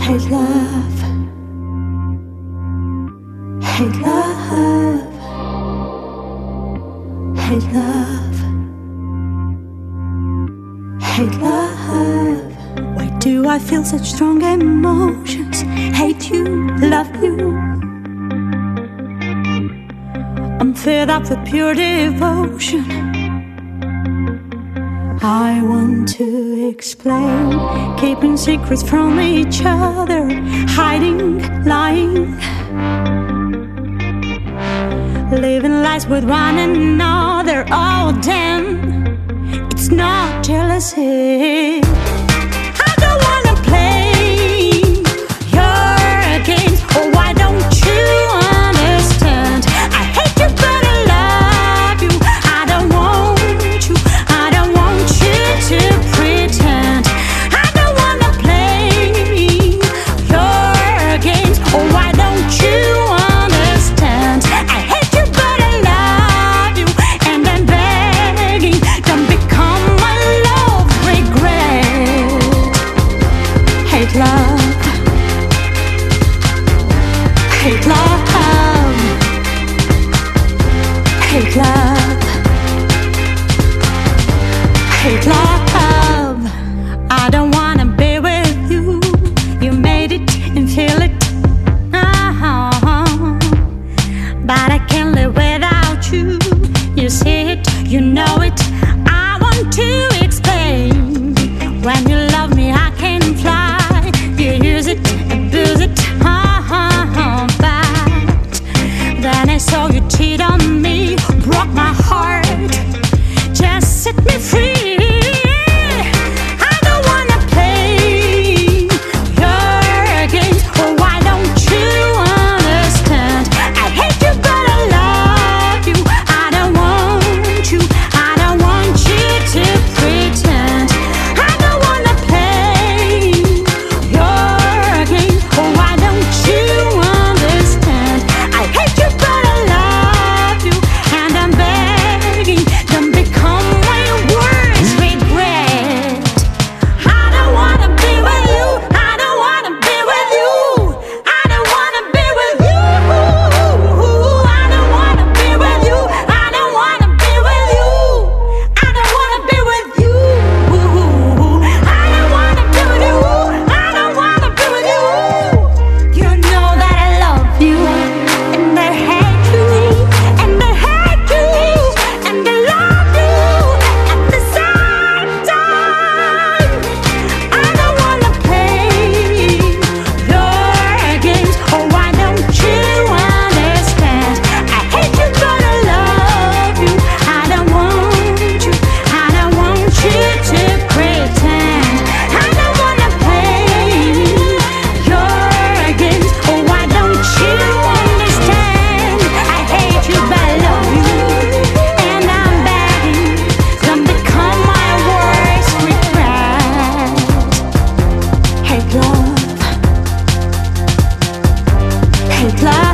Hate love, hate love, hate love, hate love. Why do I feel such strong emotions? Hate you, love you. I'm filled up with pure devotion. I want to explain, keeping secrets from each other, hiding, lying, living lies with one another. Oh damn, it's not jealousy. I don't wanna play your games. Oh, why don't you understand? I hate you but I love you. I don't want you, I don't want you to pretend. I don't wanna play your games. Oh, why don't you understand? I hate you but I love you, and I'm begging, don't become my love regret. Hate love, hate love, hate love, hate love. I don't wanna be with you. You made it and feel it. But I can't live without you. You see it, you know it. I want to explain. When you love me, I can fly. You use it, abuse it. But then I saw you cheat on me, broke my heart. Just set me free. I don't wanna play your games. Oh, why don't you understand? I hate you but I love you. I don't want you, I don't want you to pretend. I don't wanna play your games. Oh, why don't you understand? I hate you but I love you, and I'm begging, don't become my worst regret. I don't wanna be with you. I don't wanna be with you. I don't wanna be with you. I don't wanna be with you. I don't wanna be with you. I don't wanna be with you. I don't wanna be with you. I don't wanna be with you. You know that I love you, and I hate you, and I hate you, and I love you at the same time. I don't wanna play your games. Oh, why don't you understand? I hate you but I love you. I don't want you, I don't want you to pretend. I don't wanna play your games. Oh, why don't you understand? I hate you but I love you, and I'm begging, don't become my worst regret. Hate love, hate love.